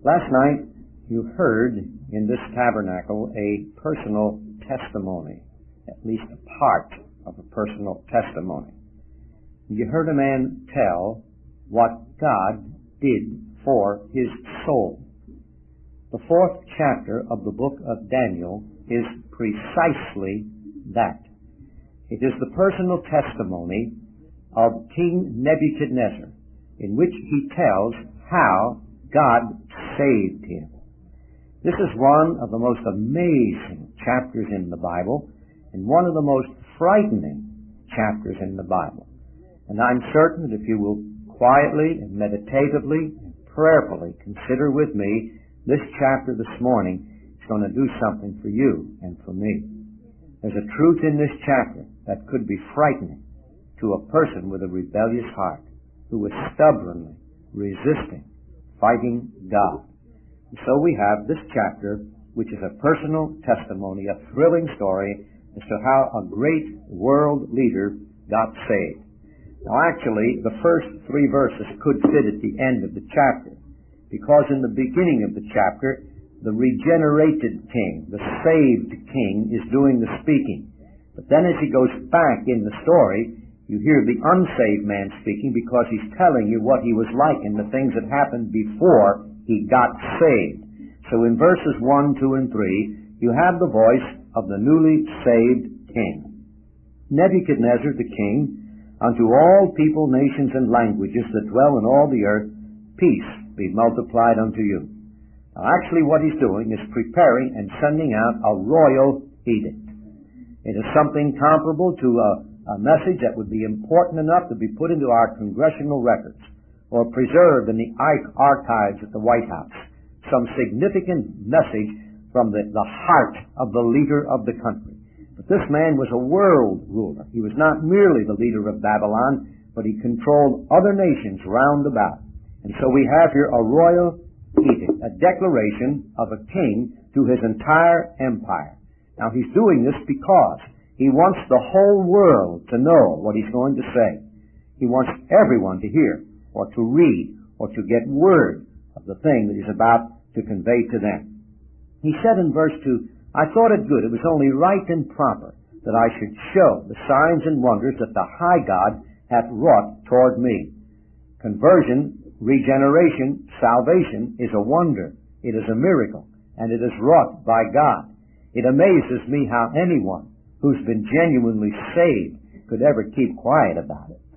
Last night you heard in this tabernacle a personal testimony, at least a part of a personal testimony. You heard a man tell what God did for his soul. The 4th chapter of the book of Daniel is precisely that. It is the personal testimony of King Nebuchadnezzar, in which he tells how God saved him. This is one of the most amazing chapters in the Bible, and one of the most frightening chapters in the Bible. And I'm certain that if you will quietly and meditatively and prayerfully consider with me this chapter this morning, it's going to do something for you and for me. There's a truth in this chapter that could be frightening to a person with a rebellious heart who is stubbornly resisting, fighting God. And so we have this chapter, which is a personal testimony, a thrilling story as to how a great world leader got saved. Now actually, the first 3 verses could fit at the end of the chapter, because in the beginning of the chapter, the regenerated king, the saved king, is doing the speaking. But then as he goes back in the story, you hear the unsaved man speaking, because he's telling you what he was like and the things that happened before he got saved. So in verses 1, 2, and 3, you have the voice of the newly saved king. Nebuchadnezzar the king, unto all people, nations, and languages that dwell in all the earth, peace be multiplied unto you. Now actually what he's doing is preparing and sending out a royal edict. It is something comparable to a message that would be important enough to be put into our congressional records or preserved in the archives at the White House. Some significant message from the heart of the leader of the country. But this man was a world ruler. He was not merely the leader of Babylon, but he controlled other nations round about. And so we have here a royal edict, a declaration of a king to his entire empire. Now he's doing this because he wants the whole world to know what he's going to say. He wants everyone to hear or to read or to get word of the thing that he's about to convey to them. He said in verse 2, I thought it good, it was only right and proper that I should show the signs and wonders that the high God hath wrought toward me. Conversion, regeneration, salvation is a wonder. It is a miracle, and it is wrought by God. It amazes me how anyone who's been genuinely saved could ever keep quiet about it.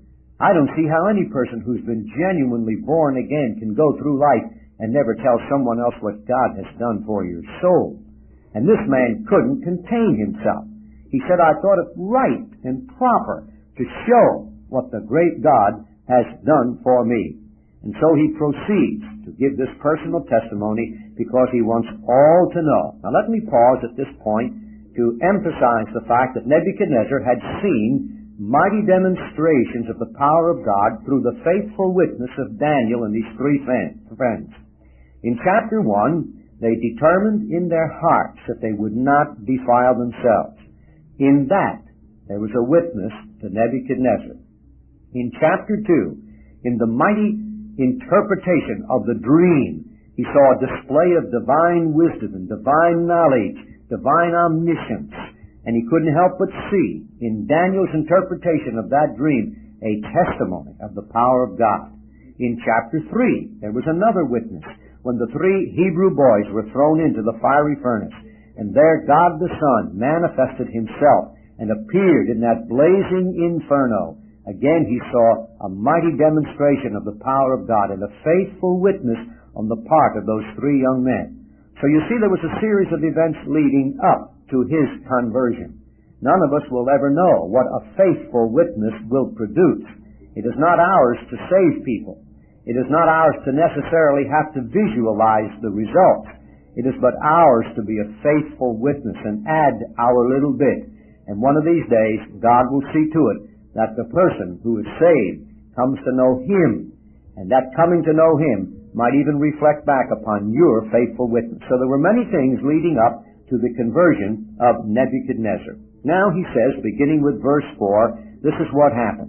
I don't see how any person who's been genuinely born again can go through life and never tell someone else what God has done for your soul. And this man couldn't contain himself. He said, I thought it right and proper to show what the great God has done for me. And so he proceeds to give this personal testimony because he wants all to know. Now let me pause at this point to emphasize the fact that Nebuchadnezzar had seen mighty demonstrations of the power of God through the faithful witness of Daniel and these 3 friends. In chapter 1, they determined in their hearts that they would not defile themselves. In that, there was a witness to Nebuchadnezzar. In chapter 2, in the mighty interpretation of the dream, he saw a display of divine wisdom and divine knowledge, divine omniscience, and he couldn't help but see in Daniel's interpretation of that dream a testimony of the power of God. In chapter 3, there was another witness when the 3 Hebrew boys were thrown into the fiery furnace, and there God the Son manifested himself and appeared in that blazing inferno. Again he saw a mighty demonstration of the power of God and a faithful witness on the part of those 3 young men. So you see there was a series of events leading up to his conversion. None of us will ever know what a faithful witness will produce. It is not ours to save people. It is not ours to necessarily have to visualize the results. It is but ours to be a faithful witness and add our little bit. And one of these days, God will see to it that the person who is saved comes to know Him. And that coming to know Him might even reflect back upon your faithful witness. So there were many things leading up to the conversion of Nebuchadnezzar. Now he says, beginning with verse 4, this is what happened.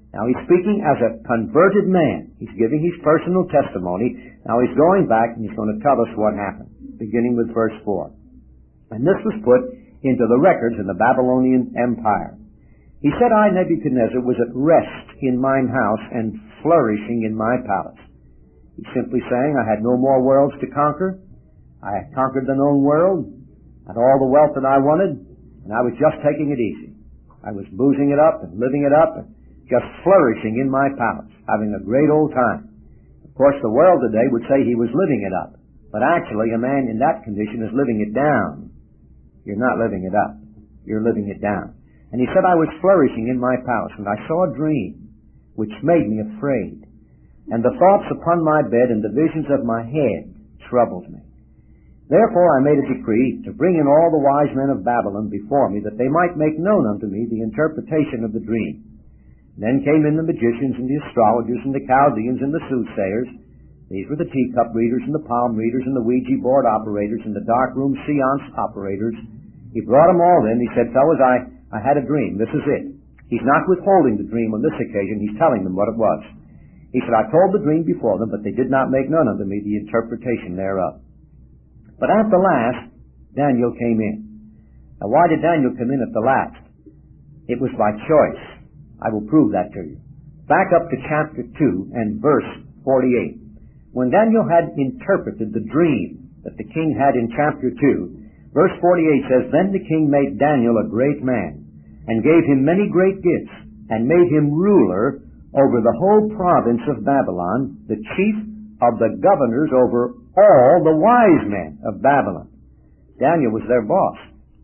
Now he's speaking as a converted man. He's giving his personal testimony. Now he's going back and he's going to tell us what happened, beginning with verse 4. And this was put into the records in the Babylonian Empire. He said, I, Nebuchadnezzar, was at rest in mine house and flourishing in my palace. He's simply saying, I had no more worlds to conquer. I had conquered the known world, had all the wealth that I wanted, and I was just taking it easy. I was boozing it up and living it up and just flourishing in my palace, having a great old time. Of course, the world today would say he was living it up, but actually a man in that condition is living it down. You're not living it up. You're living it down. And he said, I was flourishing in my palace, and I saw a dream, which made me afraid. And the thoughts upon my bed and the visions of my head troubled me. Therefore I made a decree to bring in all the wise men of Babylon before me, that they might make known unto me the interpretation of the dream. Then came in the magicians and the astrologers and the Chaldeans and the soothsayers. These were the teacup readers and the palm readers and the Ouija board operators and the darkroom seance operators. He brought them all in. He said, fellows, I had a dream. This is it. He's not withholding the dream on this occasion. He's telling them what it was. He said, I told the dream before them, but they did not make known unto me the interpretation thereof. But at the last, Daniel came in. Now why did Daniel come in at the last? It was by choice. I will prove that to you. Back up to chapter 2 and verse 48. When Daniel had interpreted the dream that the king had in chapter 2, verse 48 says, Then the king made Daniel a great man, and gave him many great gifts, and made him ruler over the whole province of Babylon, the chief of the governors over all the wise men of Babylon. Daniel was their boss.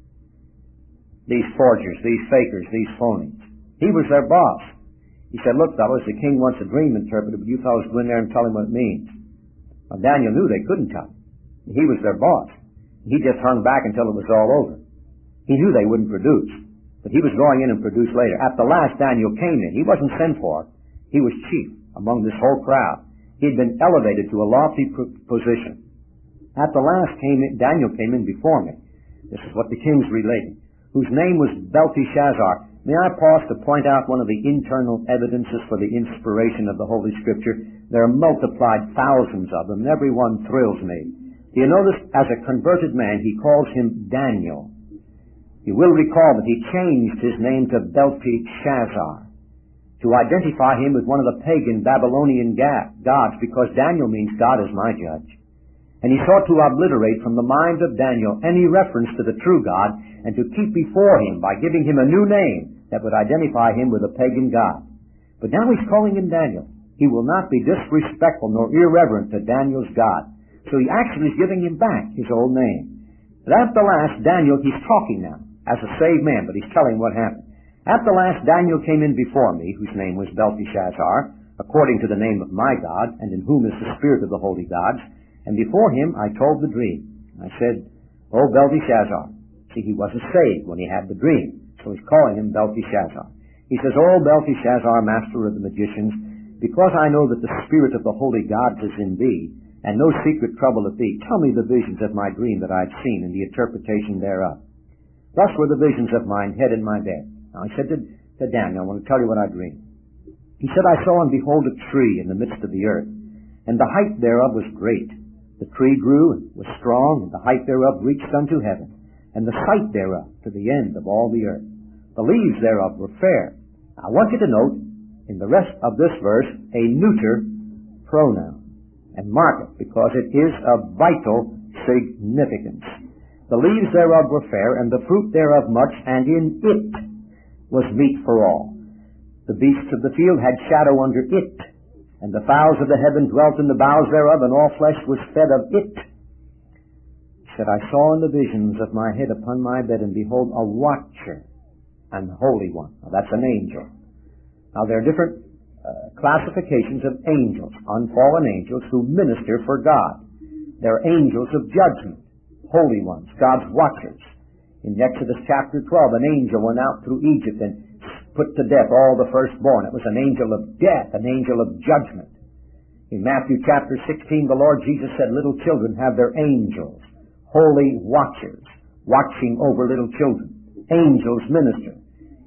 These forgers, these fakers, these phonies. He was their boss. He said, look, fellows, the king wants a dream interpreted, but you fellows go in there and tell him what it means. Well, Daniel knew they couldn't tell him. He was their boss. He just hung back until it was all over. He knew they wouldn't produce, but he was going in and produce later. At the last, Daniel came in. He wasn't sent for. He was chief among this whole crowd. He had been elevated to a lofty position. At the last, Daniel came in before me. This is what the king's relating, whose name was Belteshazzar. May I pause to point out one of the internal evidences for the inspiration of the Holy Scripture? There are multiplied thousands of them, and every one thrills me. Do you notice, as a converted man, he calls him Daniel. You will recall that he changed his name to Belteshazzar to identify him with one of the pagan Babylonian gods, because Daniel means God is my judge. And he sought to obliterate from the mind of Daniel any reference to the true God, and to keep before him by giving him a new name that would identify him with a pagan god. But now he's calling him Daniel. He will not be disrespectful nor irreverent to Daniel's God. So he actually is giving him back his old name. But at the last, Daniel, he's talking now as a saved man, but he's telling what happened. At the last, Daniel came in before me, whose name was Belteshazzar, according to the name of my God, and in whom is the spirit of the holy gods. And before him I told the dream. I said, O Belteshazzar. See, he wasn't saved when he had the dream, so he's calling him Belteshazzar. He says, O Belteshazzar, master of the magicians, because I know that the spirit of the holy gods is in thee, and no secret troubleth thee, tell me the visions of my dream that I had seen, and the interpretation thereof. Thus were the visions of mine head in my bed. Now I said to Daniel, I want to tell you what I dreamed. He said, I saw and behold a tree in the midst of the earth, and the height thereof was great. The tree grew and was strong, and the height thereof reached unto heaven, and the sight thereof to the end of all the earth. The leaves thereof were fair. I want you to note, in the rest of this verse, a neuter pronoun. And mark it, because it is of vital significance. The leaves thereof were fair, and the fruit thereof much, and in it was meat for all. The beasts of the field had shadow under it, and the fowls of the heaven dwelt in the boughs thereof, and all flesh was fed of it. He said, I saw in the visions of my head upon my bed, and behold, a watcher, and holy one. Now that's an angel. Now there are different classifications of angels, unfallen angels who minister for God. There are angels of judgment, holy ones, God's watchers. In Exodus chapter 12, an angel went out through Egypt and put to death all the firstborn. It was an angel of death, an angel of judgment. In Matthew chapter 16, the Lord Jesus said, little children have their angels, holy watchers, watching over little children. Angels minister.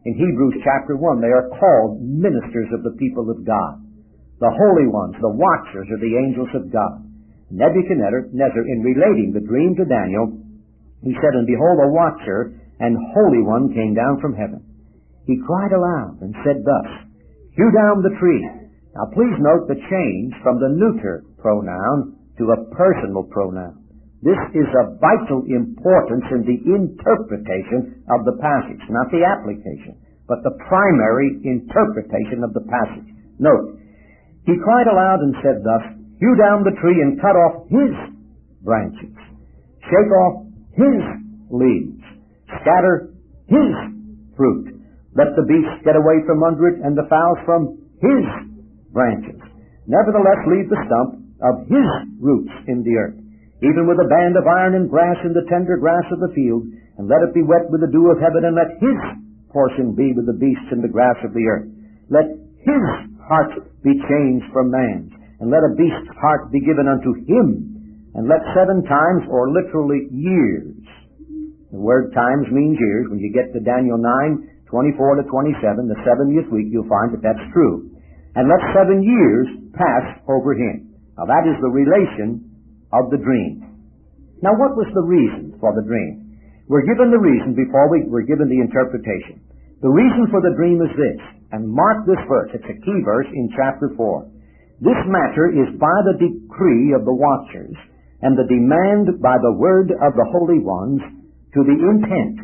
In Hebrews chapter 1, they are called ministers of the people of God. The holy ones, the watchers, are the angels of God. Nebuchadnezzar, in relating the dream to Daniel, he said, "And behold, a watcher and holy one came down from heaven. He cried aloud and said thus, Hew down the tree." Now please note the change from the neuter pronoun to a personal pronoun. This is of vital importance in the interpretation of the passage, not the application, but the primary interpretation of the passage. Note, he cried aloud and said thus, "Hew down the tree and cut off his branches, shake off his leaves, scatter his fruit. Let the beasts get away from under it and the fowls from his branches. Nevertheless, leave the stump of his roots in the earth, even with a band of iron and brass in the tender grass of the field, and let it be wet with the dew of heaven, and let his portion be with the beasts in the grass of the earth. Let his heart be changed from man's, and let a beast's heart be given unto him, and let 7 times, or literally years. The word times means years. When you get to Daniel 9:24 to 27, the 70th week, you'll find that that's true. And let 7 years pass over him. Now that is the relation of the dream. Now what was the reason for the dream? We're given the reason before we're given the interpretation. The reason for the dream is this, and mark this verse. It's a key verse in chapter 4. This matter is by the decree of the watchers, and the demand by the word of the holy ones, to the intent,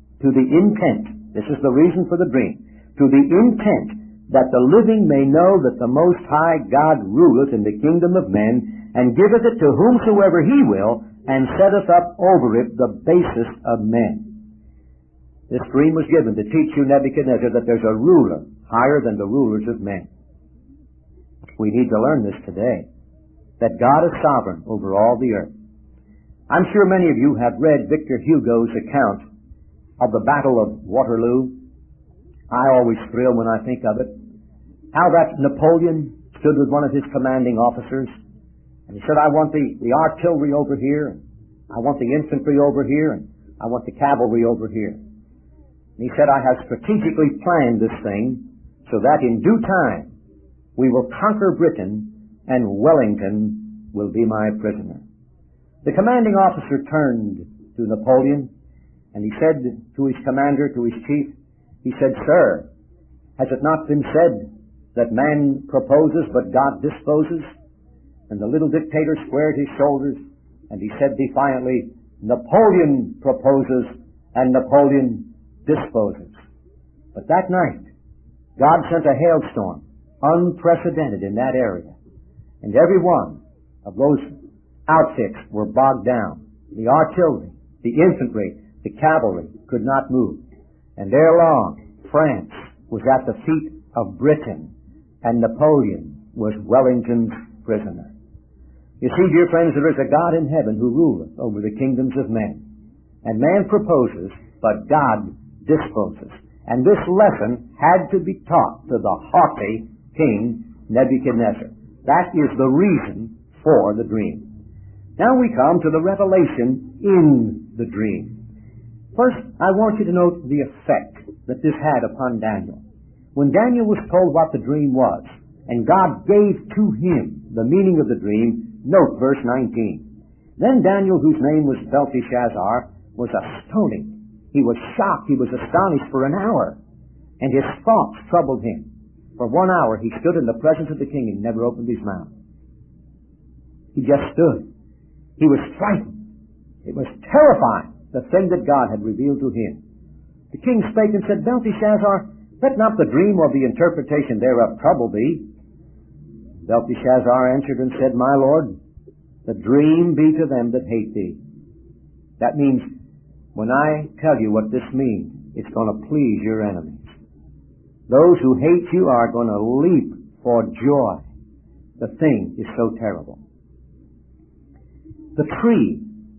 this is the reason for the dream, to the intent that the living may know that the Most High God ruleth in the kingdom of men, and giveth it to whomsoever he will, and setteth up over it the basis of men. This dream was given to teach you, Nebuchadnezzar, that there's a ruler higher than the rulers of men. We need to learn this today, that God is sovereign over all the earth. I'm sure many of you have read Victor Hugo's account of the Battle of Waterloo. I always thrill when I think of it. How that Napoleon stood with one of his commanding officers, and he said, "I want the artillery over here, and I want the infantry over here, and I want the cavalry over here." And he said, "I have strategically planned this thing so that in due time we will conquer Britain, and Wellington will be my prisoner." The commanding officer turned to Napoleon, and he said to his commander, to his chief, he said, "Sir, has it not been said that man proposes but God disposes?" And the little dictator squared his shoulders, and he said defiantly, "Napoleon proposes and Napoleon disposes." But that night, God sent a hailstorm, unprecedented in that area, and every one of those outfits were bogged down. The artillery, the infantry, the cavalry could not move. And ere long, France was at the feet of Britain, and Napoleon was Wellington's prisoner. You see, dear friends, there is a God in heaven who ruleth over the kingdoms of men. And man proposes, but God disposes. And this lesson had to be taught to the haughty King Nebuchadnezzar. That is the reason for the dream. Now we come to the revelation in the dream. First, I want you to note the effect that this had upon Daniel. When Daniel was told what the dream was, and God gave to him the meaning of the dream, note verse 19. Then Daniel, whose name was Belteshazzar, was astonished. He was shocked. He was astonished for an hour, and his thoughts troubled him. For 1 hour he stood in the presence of the king and never opened his mouth. He just stood. He was frightened. It was terrifying, the thing that God had revealed to him. The king spake and said, "Belteshazzar, let not the dream or the interpretation thereof trouble thee." Belteshazzar answered and said, "My lord, the dream be to them that hate thee." That means, when I tell you what this means, it's going to please your enemies. Those who hate you are going to leap for joy. The thing is so terrible. The tree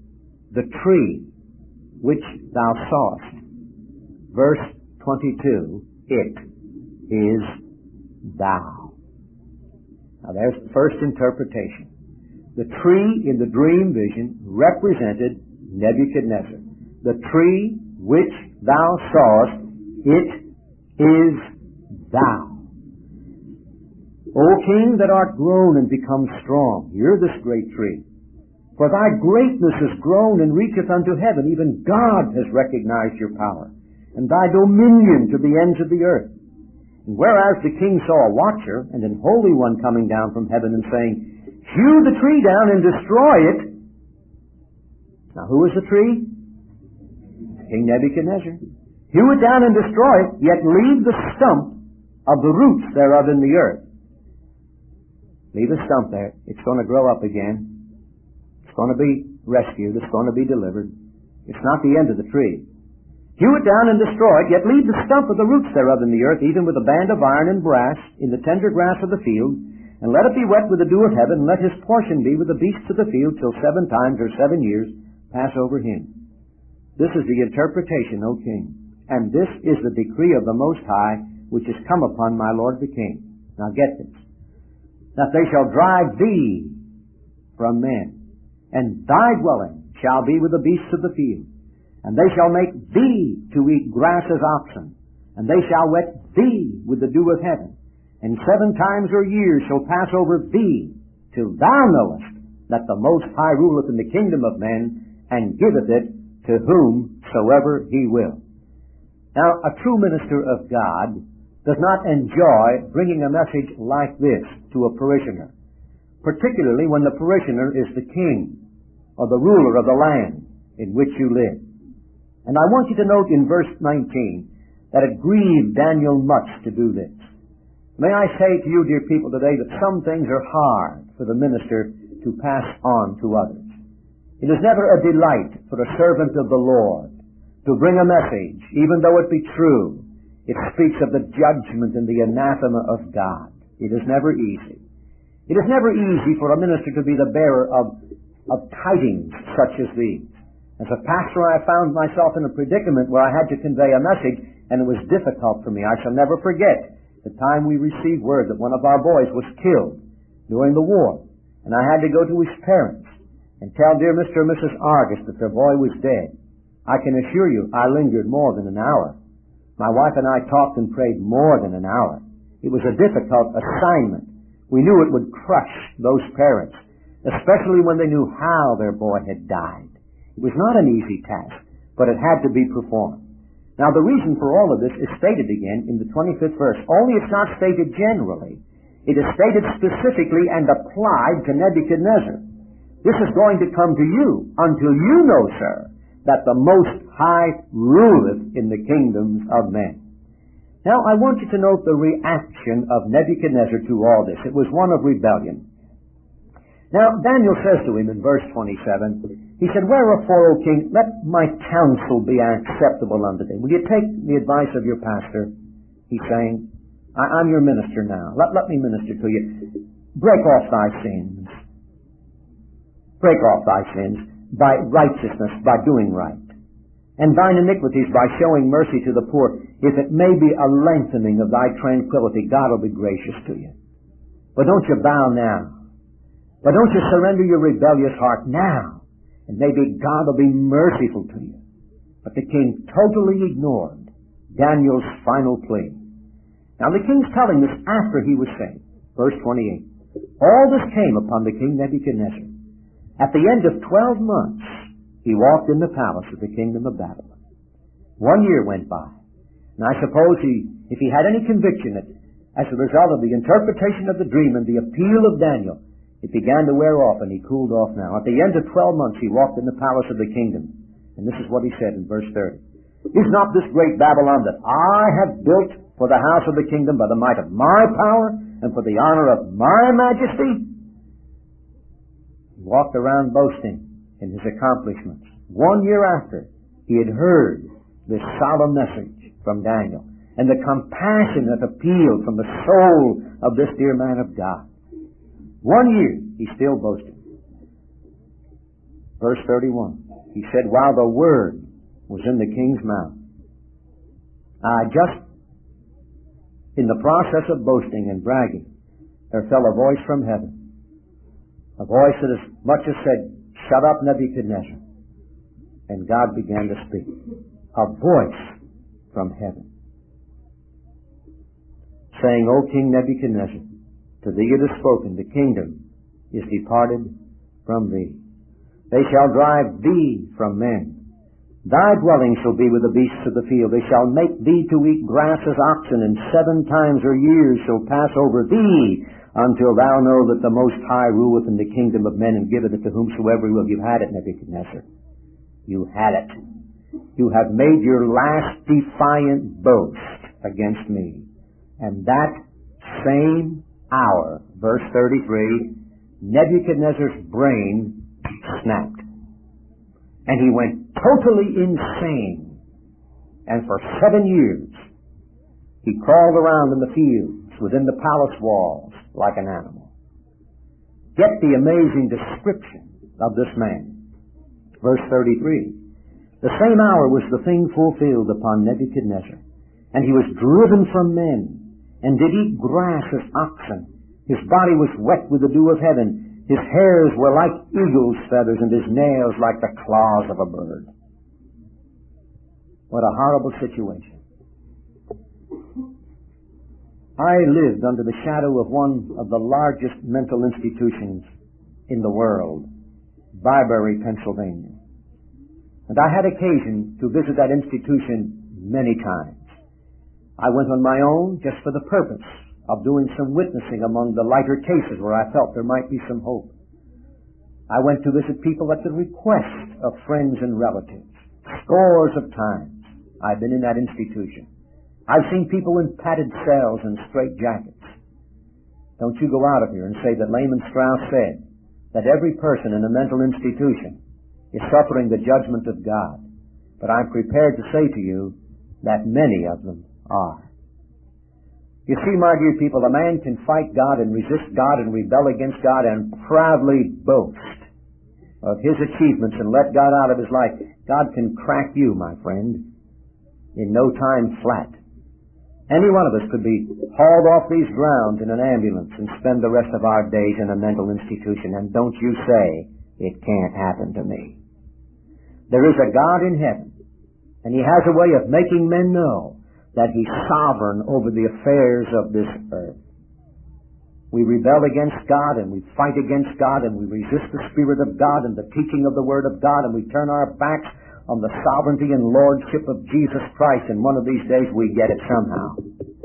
which thou sawest, verse 22, it is thou. Now there's the first interpretation. The tree in the dream vision represented Nebuchadnezzar. The tree which thou sawest, it is thou. O King, that art grown and become strong, hear this great tree. For thy greatness is grown and reacheth unto heaven. Even God has recognized your power, and thy dominion to the ends of the earth. And whereas the king saw a watcher and an holy one coming down from heaven and saying, hew the tree down and destroy it. Now who is the tree? King Nebuchadnezzar. Hew it down and destroy it, yet leave the stump of the roots thereof in the earth. Leave a stump there. It's going to grow up again. It's going to be rescued. It's going to be delivered. It's not the end of the tree. Hew it down and destroy it, yet leave the stump of the roots thereof in the earth, even with a band of iron and brass, in the tender grass of the field, and let it be wet with the dew of heaven, and let his portion be with the beasts of the field, till 7 times or 7 years pass over him. This is the interpretation, O King, and this is the decree of the Most High, which is come upon my Lord the King. Now get this. That they shall drive thee from men, and thy dwelling shall be with the beasts of the field. And they shall make thee to eat grass as oxen, and they shall wet thee with the dew of heaven. And 7 times or years shall pass over thee, till thou knowest that the Most High ruleth in the kingdom of men, and giveth it to whomsoever he will. Now, a true minister of God does not enjoy bringing a message like this to a parishioner, particularly when the parishioner is the king or the ruler of the land in which you live. And I want you to note in verse 19 that it grieved Daniel much to do this. May I say to you, dear people, today that some things are hard for the minister to pass on to others. It is never a delight for a servant of the Lord to bring a message, even though it be true. It speaks of the judgment and the anathema of God. It is never easy. It is never easy for a minister to be the bearer of tidings such as these. As a pastor, I found myself in a predicament where I had to convey a message, and it was difficult for me. I shall never forget the time we received word that one of our boys was killed during the war, and I had to go to his parents and tell dear Mr. and Mrs. Argus that their boy was dead. I can assure you, I lingered more than an hour. My wife and I talked and prayed more than an hour. It was a difficult assignment. We knew it would crush those parents, especially when they knew how their boy had died. It was not an easy task, but it had to be performed. Now, the reason for all of this is stated again in the 25th verse. Only it's not stated generally. It is stated specifically and applied to Nebuchadnezzar. This is going to come to you until you know, sir, that the Most High ruleth in the kingdoms of men. Now, I want you to note the reaction of Nebuchadnezzar to all this. It was one of rebellion. Now, Daniel says to him in verse 27, he said, Wherefore, O king, let my counsel be acceptable unto thee. Will you take the advice of your pastor? He's saying, I'm your minister now. Let me minister to you. Break off thy sins. Break off thy sins by righteousness, by doing right. And thine iniquities by showing mercy to the poor. If it may be a lengthening of thy tranquility, God will be gracious to you. But don't you bow now. But don't you surrender your rebellious heart now. And maybe God will be merciful to you. But the king totally ignored Daniel's final plea. Now the king's telling this after he was saved. Verse 28. All this came upon the king Nebuchadnezzar. At the end of 12 months, he walked in the palace of the kingdom of Babylon. 1 year went by. And I suppose if he had any conviction that as a result of the interpretation of the dream and the appeal of Daniel, it began to wear off, and he cooled off now. At the end of 12 months, he walked in the palace of the kingdom. And this is what he said in verse 30. Is not this great Babylon that I have built for the house of the kingdom by the might of my power and for the honor of my majesty? He walked around boasting in his accomplishments. 1 year after, he had heard this solemn message from Daniel and the compassionate appeal from the soul of this dear man of God. 1 year, he still boasted. Verse 31, he said, while the word was in the king's mouth, just in the process of boasting and bragging, there fell a voice from heaven. A voice that as much as said, shut up, Nebuchadnezzar. And God began to speak. A voice from heaven. saying, O King Nebuchadnezzar, to thee it is spoken, the kingdom is departed from thee. They shall drive thee from men. Thy dwelling shall be with the beasts of the field. They shall make thee to eat grass as oxen, and 7 times or years shall pass over thee, until thou know that the Most High ruleth in the kingdom of men, and giveth it to whomsoever he will. You've had it, Nebuchadnezzar. You had it. You have made your last defiant boast against me. And that same hour, verse 33, Nebuchadnezzar's brain snapped. And he went totally insane. And for 7 years, he crawled around in the fields within the palace walls like an animal. Get the amazing description of this man. Verse 33. The same hour was the thing fulfilled upon Nebuchadnezzar, and he was driven from men, and did eat grass as oxen. His body was wet with the dew of heaven. His hairs were like eagle's feathers, and his nails like the claws of a bird. What a horrible situation. I lived under the shadow of one of the largest mental institutions in the world, Byberry, Pennsylvania. And I had occasion to visit that institution many times. I went on my own just for the purpose of doing some witnessing among the lighter cases where I felt there might be some hope. I went to visit people at the request of friends and relatives. Scores of times I've been in that institution. I've seen people in padded cells and straight jackets. Don't you go out of here and say that Lehman Strauss said that every person in a mental institution is suffering the judgment of God. But I'm prepared to say to you that many of them are. You see, my dear people, a man can fight God and resist God and rebel against God and proudly boast of his achievements and let God out of his life. God can crack you, my friend, in no time flat. Any one of us could be hauled off these grounds in an ambulance and spend the rest of our days in a mental institution. And don't you say, it can't happen to me. There is a God in heaven, and he has a way of making men know that he's sovereign over the affairs of this earth. We rebel against God, and we fight against God, and we resist the Spirit of God and the teaching of the Word of God, and we turn our backs on the sovereignty and lordship of Jesus Christ, and one of these days we get it somehow.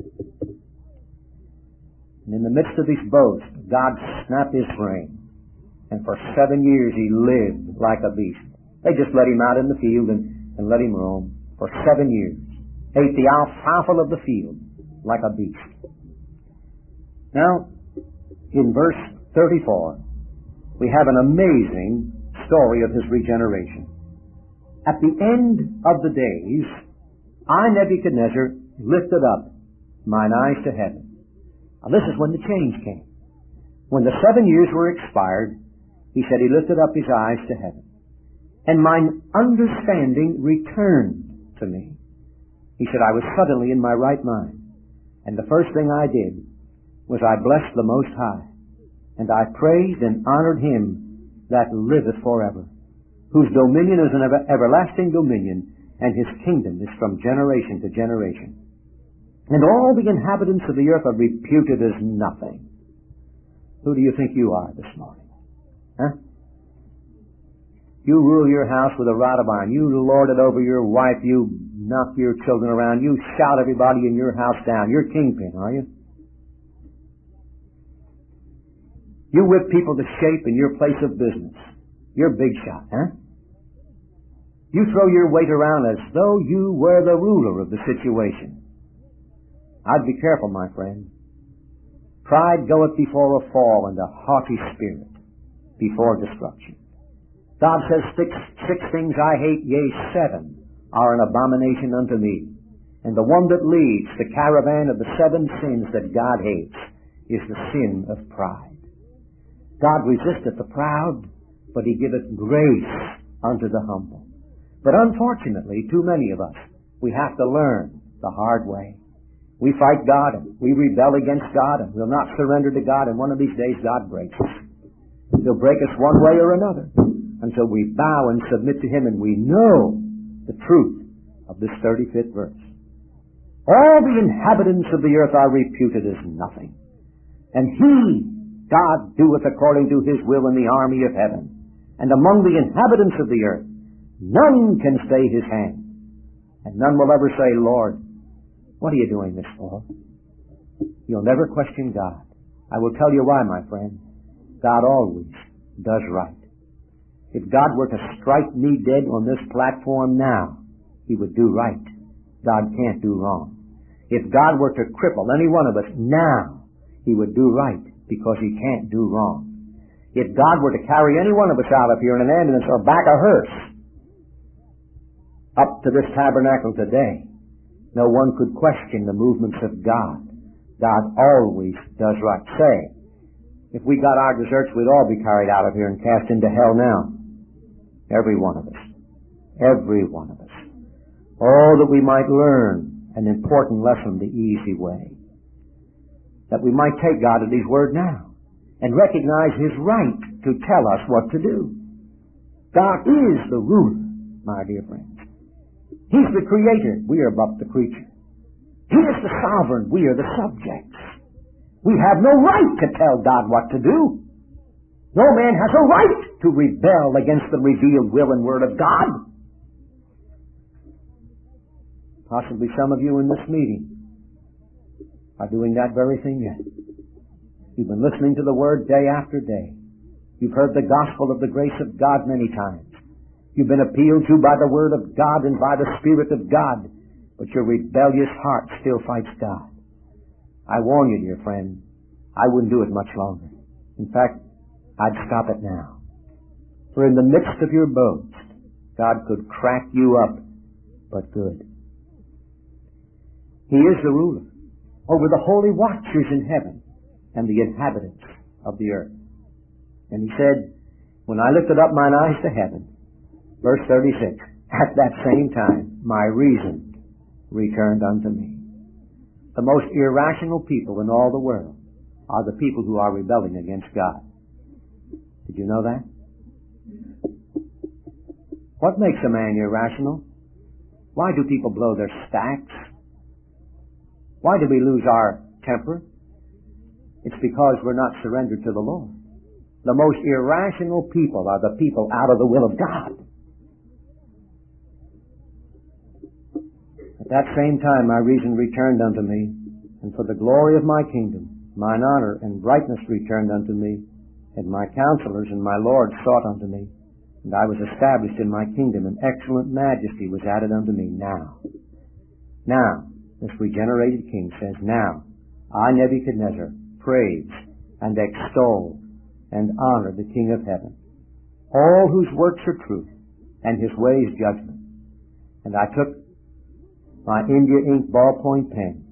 And in the midst of these boasts, God snapped his brain, and for 7 years he lived like a beast. They just let him out in the field and let him roam for 7 years. Ate the alfalfa of the field like a beast. Now, in verse 34, we have an amazing story of his regeneration. At the end of the days, I, Nebuchadnezzar, lifted up mine eyes to heaven. Now, this is when the change came. When the 7 years were expired, he said he lifted up his eyes to heaven. And mine understanding returned to me. He said, I was suddenly in my right mind. And the first thing I did was I blessed the Most High. And I praised and honored him that liveth forever, whose dominion is an everlasting dominion, and his kingdom is from generation to generation. And all the inhabitants of the earth are reputed as nothing. Who do you think you are this morning? Huh? You rule your house with a rod of iron. You lord it over your wife. You knock your children around. You shout everybody in your house down. You're kingpin, are you? You whip people to shape in your place of business. You're big shot, huh? You throw your weight around as though you were the ruler of the situation. I'd be careful, my friend. Pride goeth before a fall, and a haughty spirit before destruction. God says, six things I hate, yea, 7 are an abomination unto me. And the one that leads the caravan of the 7 sins that God hates is the sin of pride. God resisteth the proud, but he giveth grace unto the humble. But unfortunately, too many of us, we have to learn the hard way. We fight God, and we rebel against God, and we'll not surrender to God, and one of these days God breaks us. He'll break us one way or another, until we bow and submit to him, and we know the truth of this 35th verse. All the inhabitants of the earth are reputed as nothing. And He, God, doeth according to His will in the army of heaven. And among the inhabitants of the earth, none can stay His hand. And none will ever say, Lord, what are you doing this for? You'll never question God. I will tell you why, my friend. God always does right. If God were to strike me dead on this platform now, He would do right. God can't do wrong. If God were to cripple any one of us now, He would do right because He can't do wrong. If God were to carry any one of us out of here in an ambulance or back a hearse up to this tabernacle today, no one could question the movements of God. God always does right. Say, if we got our deserts, we'd all be carried out of here and cast into hell now. Every one of us. Every one of us. Oh, that we might learn an important lesson the easy way. That we might take God at His word now and recognize His right to tell us what to do. God is the ruler, my dear friends. He's the creator. We are but the creature. He is the sovereign. We are the subjects. We have no right to tell God what to do. No man has a right to rebel against the revealed will and word of God. Possibly some of you in this meeting are doing that very thing yet. You've been listening to the Word day after day. You've heard the gospel of the grace of God many times. You've been appealed to by the Word of God and by the Spirit of God, but your rebellious heart still fights God. I warn you, dear friend, I wouldn't do it much longer. In fact, I'd stop it now. For in the midst of your boast, God could crack you up, but good. He is the ruler over the holy watchers in heaven and the inhabitants of the earth. And He said, when I lifted up mine eyes to heaven, verse 36, at that same time my reason returned unto me. The most irrational people in all the world are the people who are rebelling against God. Did you know that? What makes a man irrational? Why do people blow their stacks? Why do we lose our temper? It's because we're not surrendered to the Lord. The most irrational people are the people out of the will of God. At that same time my reason returned unto me, and for the glory of my kingdom, mine honor and brightness returned unto me, and my counselors and my Lord sought unto me, and I was established in my kingdom, and excellent majesty was added unto me. Now, this regenerated king says, now, I, Nebuchadnezzar, praise and extol and honor the King of heaven, all whose works are truth, and His ways judgment. And I took my India ink ballpoint pen,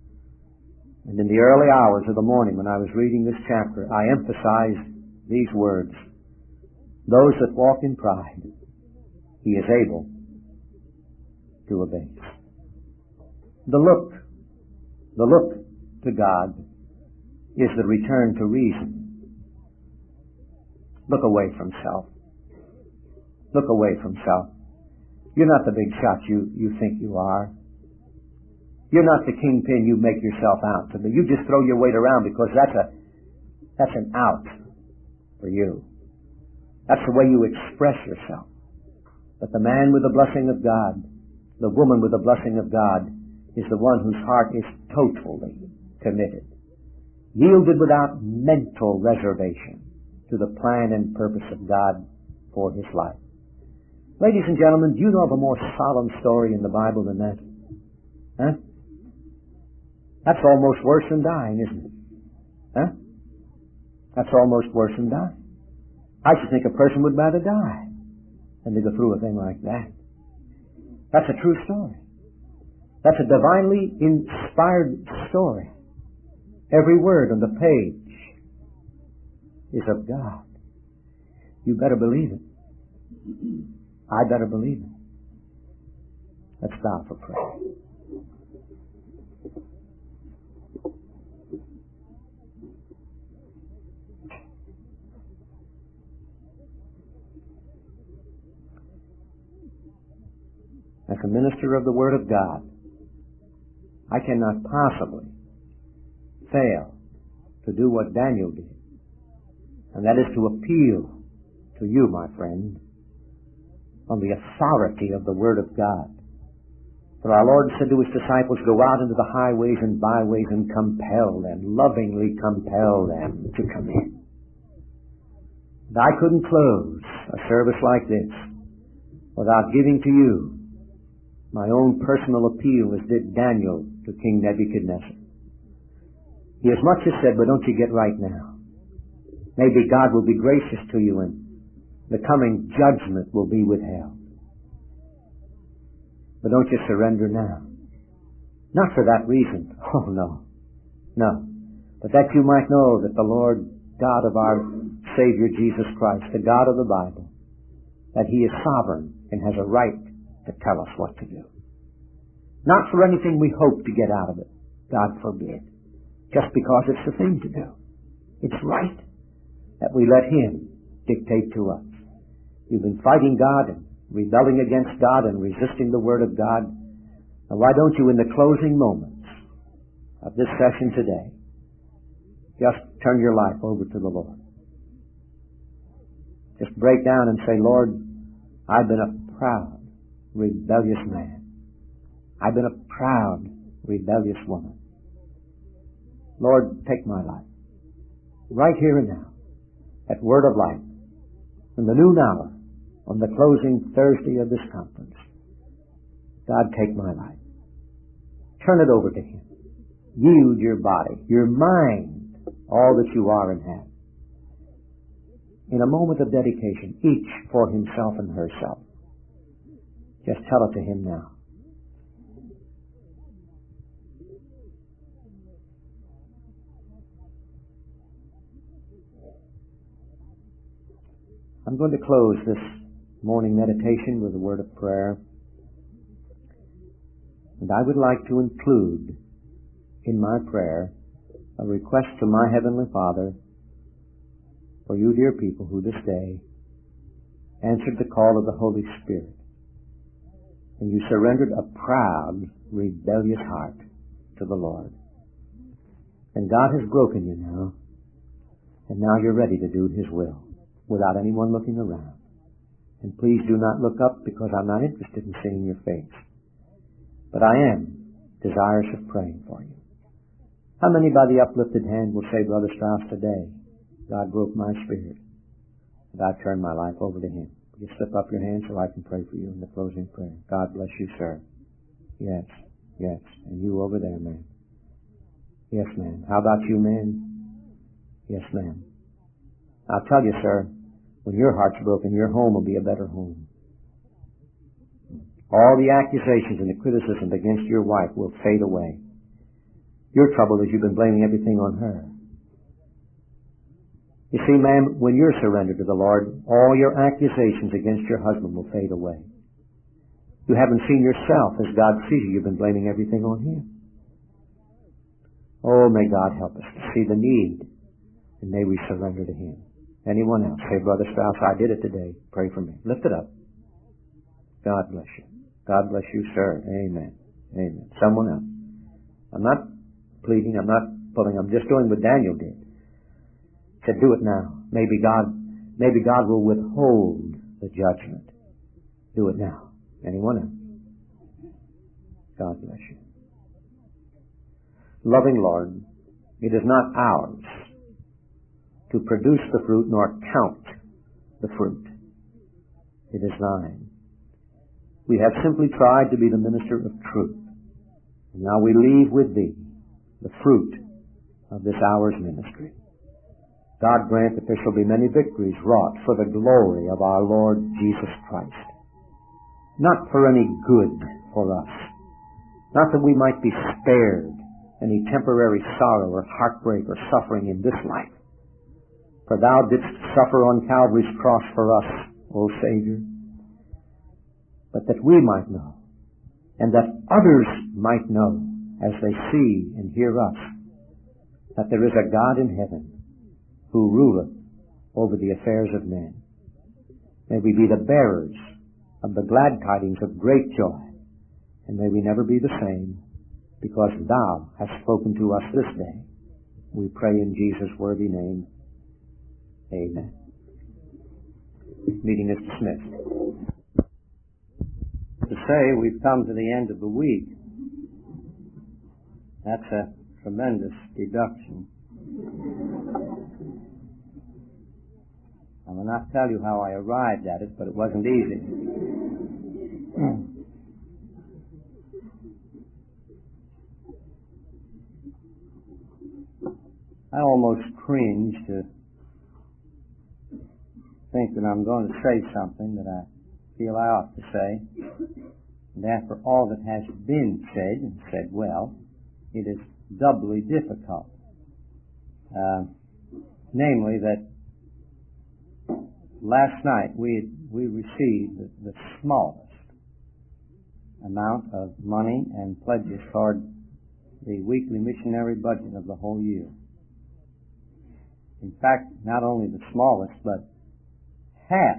and in the early hours of the morning when I was reading this chapter, I emphasized these words: those that walk in pride, He is able to abase. The look to God is the return to reason. Look away from self. Look away from self. You're not the big shot you think you are. You're not the kingpin you make yourself out to be. You just throw your weight around because that's an out for you. That's the way you express yourself. But the man with the blessing of God, the woman with the blessing of God, is the one whose heart is totally committed, yielded without mental reservation to the plan and purpose of God for his life. Ladies and gentlemen, do you know of a more solemn story in the Bible than that? Huh? That's almost worse than dying, isn't it? Huh? That's almost worse than dying. I should think a person would rather die than to go through a thing like that. That's a true story. That's a divinely inspired story. Every word on the page is of God. You better believe it. I better believe it. Let's bow for prayer. As a minister of the Word of God, I cannot possibly fail to do what Daniel did, and that is to appeal to you, my friend, on the authority of the Word of God. For our Lord said to His disciples, go out into the highways and byways and compel them, lovingly compel them to come in. And I couldn't close a service like this without giving to you my own personal appeal, as did Daniel to King Nebuchadnezzar. He as much as said, but don't you get right now. Maybe God will be gracious to you and the coming judgment will be withheld. But don't you surrender now. Not for that reason. Oh, no. No. But that you might know that the Lord God of our Savior Jesus Christ, the God of the Bible, that He is sovereign and has a right to tell us what to do. Not for anything we hope to get out of it. God forbid. Just because it's the thing to do. It's right that we let Him dictate to us. You've been fighting God and rebelling against God and resisting the Word of God. Now why don't you, in the closing moments of this session today, just turn your life over to the Lord. Just break down and say, Lord, I've been a proud, rebellious man. I've been a proud, rebellious woman. Lord, take my life. Right here and now, at Word of Life, in the noon hour, on the closing Thursday of this conference. God, take my life. Turn it over to Him. Yield your body, your mind, all that you are and have. In a moment of dedication, each for himself and herself. Just tell it to Him now. I'm going to close this morning meditation with a word of prayer. And I would like to include in my prayer a request from my Heavenly Father for you, dear people, who this day answered the call of the Holy Spirit. And you surrendered a proud, rebellious heart to the Lord. And God has broken you now. And now you're ready to do His will without anyone looking around. And please do not look up, because I'm not interested in seeing your face. But I am desirous of praying for you. How many by the uplifted hand will say, Brother Strauss, today God broke my spirit and I turned my life over to Him? Will you slip up your hand so I can pray for you in the closing prayer? God bless you, sir. Yes, yes. And you over there, man. Yes, ma'am. How about you, man? Yes, ma'am. I'll tell you, sir, when your heart's broken, your home will be a better home. All the accusations and the criticism against your wife will fade away. Your trouble is you've been blaming everything on her. You see, ma'am, when you're surrendered to the Lord, all your accusations against your husband will fade away. You haven't seen yourself as God sees you. You've been blaming everything on Him. Oh, may God help us to see the need, and may we surrender to Him. Anyone else? Say, Brother Strauss, I did it today. Pray for me. Lift it up. God bless you. God bless you, sir. Amen. Amen. Someone else. I'm not pleading. I'm not pulling. I'm just doing what Daniel did. He said, do it now. Maybe God will withhold the judgment. Do it now. Anyone else? God bless you. Loving Lord, it is not ours to produce the fruit nor count the fruit. It is Thine. We have simply tried to be the minister of truth. And now we leave with Thee the fruit of this hour's ministry. God grant that there shall be many victories wrought for the glory of our Lord Jesus Christ. Not for any good for us. Not that we might be spared any temporary sorrow or heartbreak or suffering in this life. For Thou didst suffer on Calvary's cross for us, O Savior. But that we might know, and that others might know, as they see and hear us, that there is a God in heaven who ruleth over the affairs of men. May we be the bearers of the glad tidings of great joy, and may we never be the same. because thou hast spoken to us this day. We pray in Jesus' worthy name. Amen. Meeting is dismissed. To say we've come to the end of the week, that's a tremendous deduction. I will not tell you how I arrived at it, but it wasn't easy. I almost cringe to think that I'm going to say something that I feel I ought to say. And after all that has been said, and said well, it is doubly difficult. Namely that last night we received the smallest amount of money and pledges toward the weekly missionary budget of the whole year. In fact, not only the smallest, but half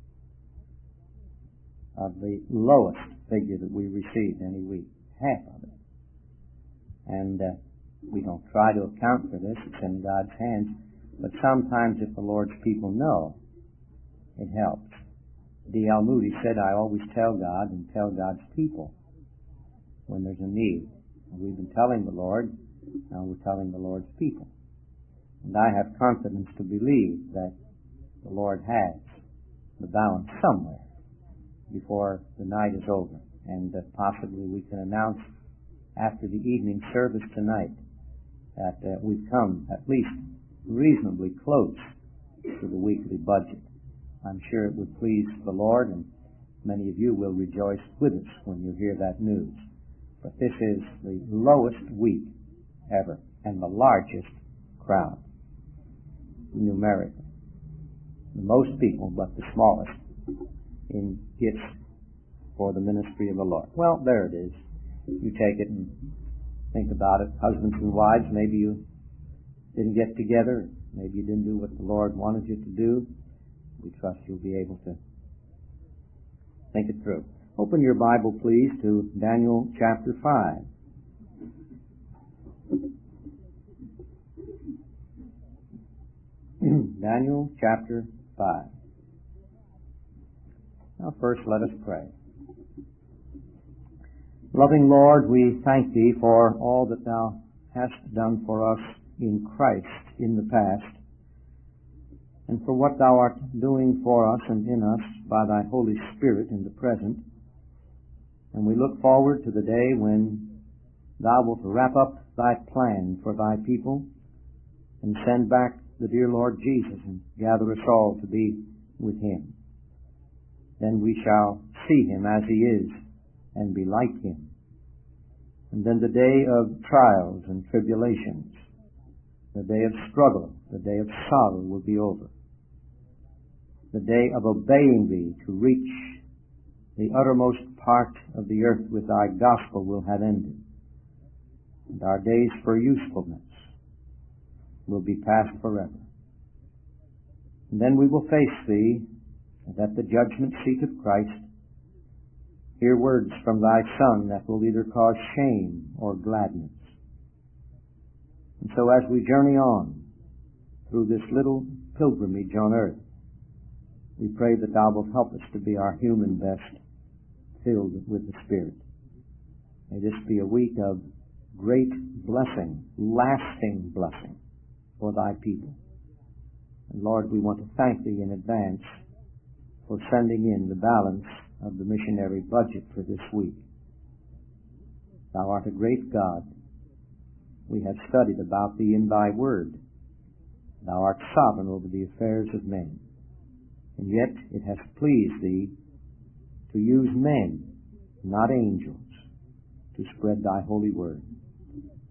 of the lowest figure that we received any week. Half of it. And we don't try to account for this. It's in God's hands. But sometimes if the Lord's people know, it helps. D.L. Moody said, I always tell God and tell God's people when there's a need. And we've been telling the Lord, now we're telling the Lord's people. And I have confidence to believe that the Lord has the balance somewhere before the night is over. And that possibly we can announce after the evening service tonight that we've come at least reasonably close to the weekly budget. I'm sure it would please the Lord, and many of you will rejoice with us when you hear that news. But this is the lowest week ever, and the largest crowd, numerically. The most people, but the smallest, in gifts for the ministry of the Lord. Well, there it is. You take it and think about it. Husbands and wives, maybe you didn't get together. Maybe you didn't do what the Lord wanted you to do. We trust you'll be able to think it through. Open your Bible, please, to Daniel chapter 5. Daniel chapter 5. Now first let us pray. Loving Lord, we thank Thee for all that Thou hast done for us in Christ in the past, and for what Thou art doing for us and in us by Thy Holy Spirit in the present. And we look forward to the day when Thou wilt wrap up Thy plan for Thy people and send back the dear Lord Jesus and gather us all to be with Him. Then we shall see Him as He is and be like Him. And then the day of trials and tribulations, the day of struggle, the day of sorrow will be over. The day of obeying Thee to reach the uttermost part of the earth with Thy gospel will have ended. And our days for usefulness will be past forever. And then we will face Thee at the judgment seat of Christ, hear words from Thy Son that will either cause shame or gladness. And so as we journey on through this little pilgrimage on earth, we pray that Thou wilt help us to be our human best, filled with the Spirit. May this be a week of great blessing, lasting blessing for Thy people. And Lord, we want to thank Thee in advance for sending in the balance of the missionary budget for this week. Thou art a great God. We have studied about Thee in Thy Word. Thou art sovereign over the affairs of men. And yet it has pleased Thee to use men, not angels, to spread Thy holy Word.